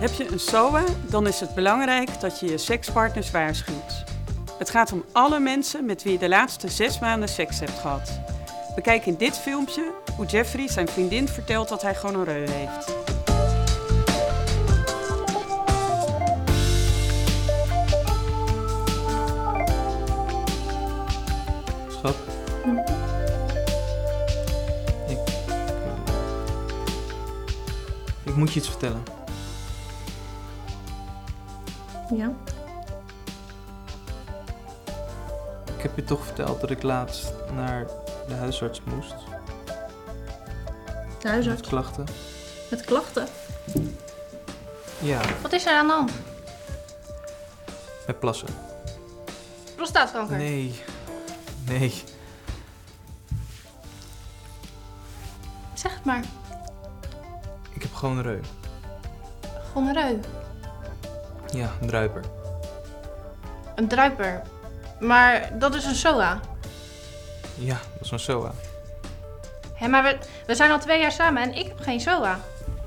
Heb je een SOA, dan is het belangrijk dat je je sekspartners waarschuwt. Het gaat om alle mensen met wie je de laatste 6 maanden seks hebt gehad. Bekijk in dit filmpje hoe Jeffrey zijn vriendin vertelt dat hij gonorreu heeft. Schat. Ik moet je iets vertellen. Ja? Ik heb je toch verteld dat ik laatst naar de huisarts moest. De huisarts? Met klachten. Met klachten? Ja, Wat is er aan de hand? met plassen. Prostaatkanker? Nee. Zeg het maar. Ik heb gonorreu. Gonorreu. Ja, een druiper. Een druiper. Maar dat is een SOA. Ja, dat is een SOA. Hé, maar we zijn al 2 jaar samen en ik heb geen SOA.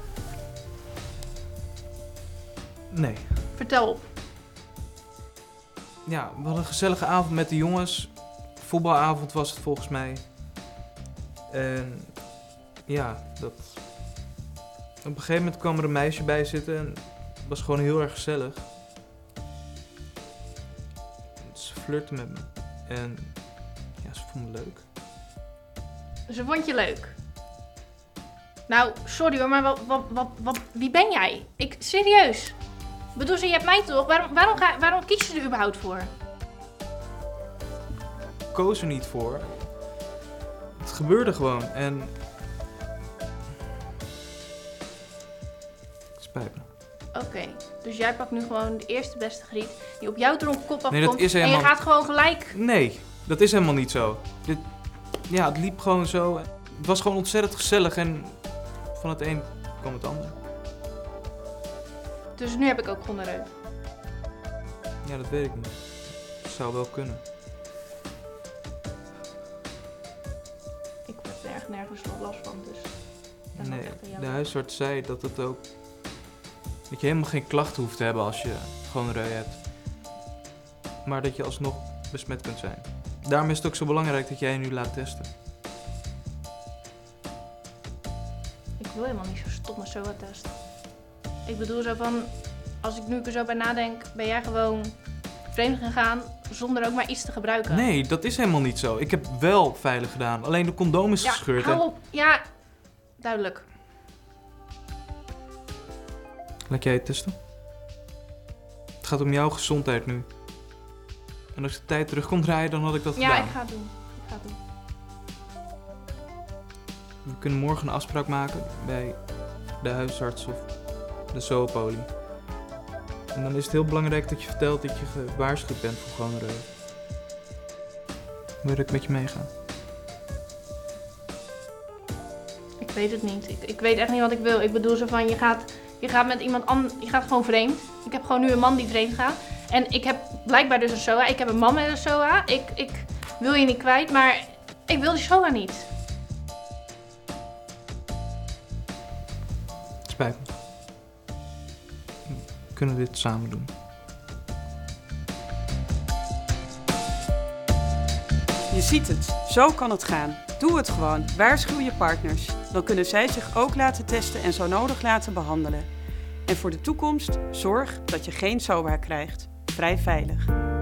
Nee. Vertel op. Ja, we hadden een gezellige avond met de jongens. Voetbalavond was het volgens mij. En ja, op een gegeven moment kwam er een meisje bij zitten en het was gewoon heel erg gezellig. Ze flirte met me en ja, ze vond me leuk. Ze vond je leuk. Nou, sorry hoor, maar wie ben jij? Serieus. Ik bedoel, je hebt mij toch? Waarom kies je er überhaupt voor? Ik koos er niet voor. Het gebeurde gewoon en... Het spijt me. Oké, dus jij pakt nu gewoon de eerste beste griet die op jouw dronken kop afkomt. Nee, dat is helemaal... En je gaat gewoon gelijk... Nee, dat is helemaal niet zo. Ja, het liep gewoon zo. Het was gewoon ontzettend gezellig en van het een kwam het ander. Dus nu heb ik ook gonorreu. Ja, dat weet ik niet. Het zou wel kunnen. Ik heb er nergens nog last van, dus... dat is Nee, echt aan jou. de huisarts zei dat het ook... dat je helemaal geen klachten hoeft te hebben als je gonorreu hebt. Maar dat je alsnog besmet kunt zijn. Daarom is het ook zo belangrijk dat jij je nu laat testen. Ik wil helemaal niet zo stomme SOA-test. Ik bedoel zo van, als ik nu er zo bij nadenk, ben jij gewoon vreemd gegaan zonder ook maar iets te gebruiken. Nee, dat is helemaal niet zo. Ik heb wel veilig gedaan. Alleen de condoom is gescheurd. Hou op. Ja, duidelijk. Laat jij het testen? Het gaat om jouw gezondheid nu. En als de tijd terug kon draaien, dan had ik dat gedaan. Ja, ik ga het doen. We kunnen morgen een afspraak maken bij de huisarts of de zoopolie. En dan is het heel belangrijk dat je vertelt dat je gewaarschuwd bent voor gonorreu. Wil je dat ik met je meega? Ik weet het niet. Ik weet echt niet wat ik wil. Ik bedoel zo van, je gaat met iemand anders, je gaat gewoon vreemd. Ik heb gewoon nu een man die vreemd gaat. En ik heb blijkbaar dus een SOA. Ik heb een man met een SOA. Ik wil je niet kwijt, maar ik wil die SOA niet. Spijt me. We kunnen dit samen doen. Je ziet het, zo kan het gaan. Doe het gewoon, waarschuw je partners. Dan kunnen zij zich ook laten testen en zo nodig laten behandelen. En voor de toekomst, zorg dat je geen SOA krijgt. Vrij veilig.